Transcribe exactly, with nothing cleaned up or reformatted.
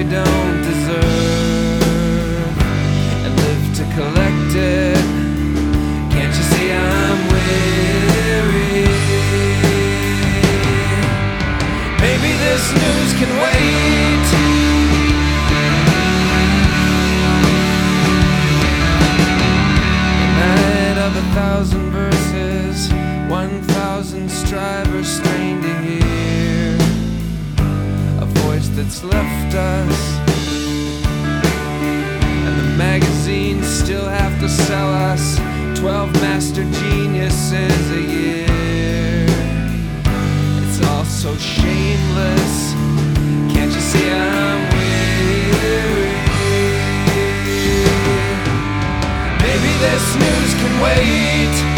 we don't deserve and live to collect it. Can't you see I'm weary? Maybe this news can wait. The night of a thousand verses, one thousand strivers strained to hear a voice that's left us, and the magazines still have to sell us twelve master geniuses a year. It's all so shameless. Can't you see I'm weary? Maybe this news can wait.